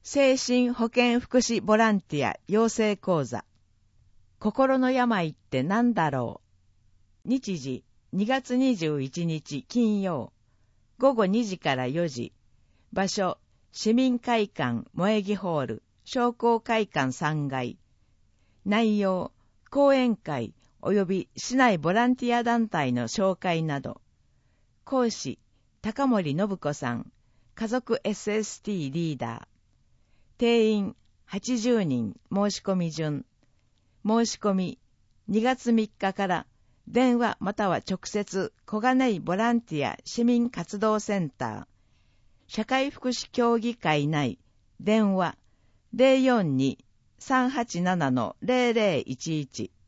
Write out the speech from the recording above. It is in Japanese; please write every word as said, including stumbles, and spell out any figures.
精神保健福祉ボランティア養成講座。心の病って何だろう。日時にがつにじゅういちにち金曜、ごごにじからよじ。場所、市民会館萌木ホール商工会館さんがい。内容、講演会及び市内ボランティア団体の紹介など。講師、高森信子さん、家族 エスエスティー リーダー。定員はちじゅうにん申し込み順。申し込みにがつみっかから電話または直接小金井ボランティア市民活動センター社会福祉協議会内電話 ゼロよんに さんはちなな ゼロゼロいちいち